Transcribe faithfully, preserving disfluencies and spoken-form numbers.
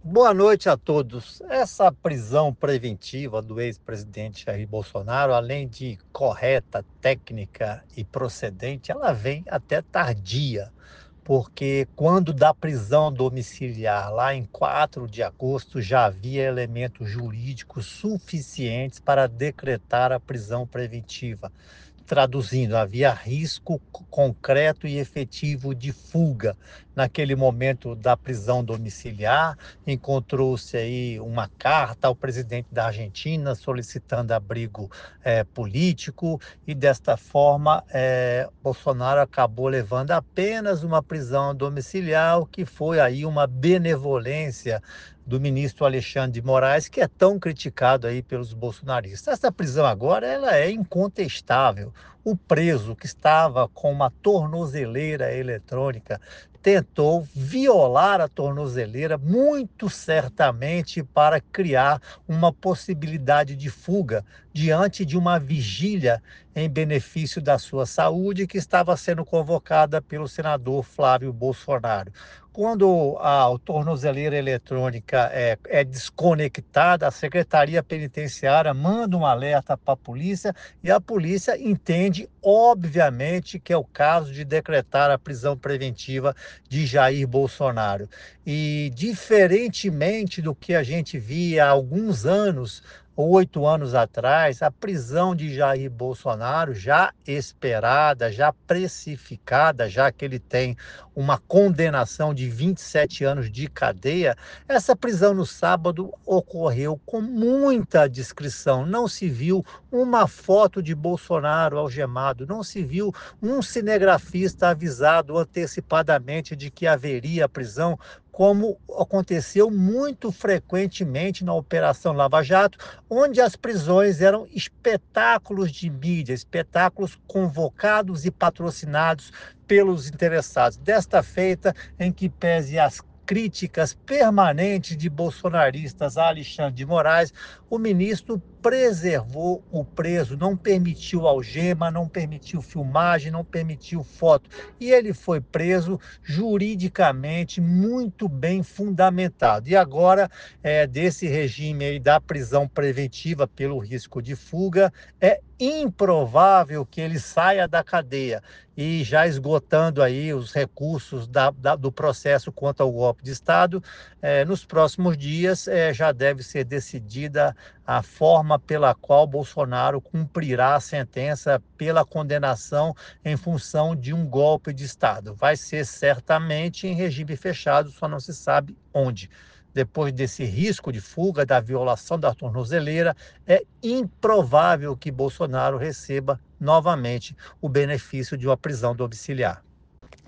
Boa noite a todos. Essa prisão preventiva do ex-presidente Jair Bolsonaro, além de correta, técnica e procedente, ela vem até tardia, porque quando da prisão domiciliar, lá em quatro de agosto, já havia elementos jurídicos suficientes para decretar a prisão preventiva. Traduzindo, havia risco co- concreto e efetivo de fuga. Naquele momento da prisão domiciliar, encontrou-se aí uma carta ao presidente da Argentina solicitando abrigo eh, político, e desta forma eh, Bolsonaro acabou levando apenas uma prisão domiciliar, o que foi aí uma benevolência do ministro Alexandre de Moraes, que é tão criticado aí pelos bolsonaristas. Essa prisão agora ela é incontestável. O preso que estava com uma tornozeleira eletrônica tentou violar a tornozeleira, muito certamente para criar uma possibilidade de fuga diante de uma vigília em benefício da sua saúde que estava sendo convocada pelo senador Flávio Bolsonaro. Quando a tornozeleira eletrônica é, é desconectada, a Secretaria Penitenciária manda um alerta para a polícia e a polícia entende, obviamente, que é o caso de decretar a prisão preventiva de Jair Bolsonaro. E, diferentemente do que a gente via há alguns anos, oito anos atrás, a prisão de Jair Bolsonaro, já esperada, já precificada, já que ele tem uma condenação de vinte e sete anos de cadeia, essa prisão no sábado ocorreu com muita discrição. Não se viu uma foto de Bolsonaro algemado, não se viu um cinegrafista avisado antecipadamente de que haveria prisão, como aconteceu muito frequentemente na Operação Lava Jato, onde as prisões eram espetáculos de mídia, espetáculos convocados e patrocinados pelos interessados. Desta feita, em que pese as críticas permanentes de bolsonaristas a Alexandre de Moraes, o ministro preservou o preso, não permitiu algema, não permitiu filmagem, não permitiu foto. E ele foi preso juridicamente muito bem fundamentado. E agora, é, desse regime aí da prisão preventiva pelo risco de fuga, é improvável que ele saia da cadeia. E já esgotando aí os recursos da, da, do processo contra o golpe de Estado, eh, nos próximos dias eh, já deve ser decidida a forma pela qual Bolsonaro cumprirá a sentença pela condenação em função de um golpe de Estado. Vai ser certamente em regime fechado, só não se sabe onde. Depois desse risco de fuga, da violação da tornozeleira, é improvável que Bolsonaro receba novamente o benefício de uma prisão domiciliar.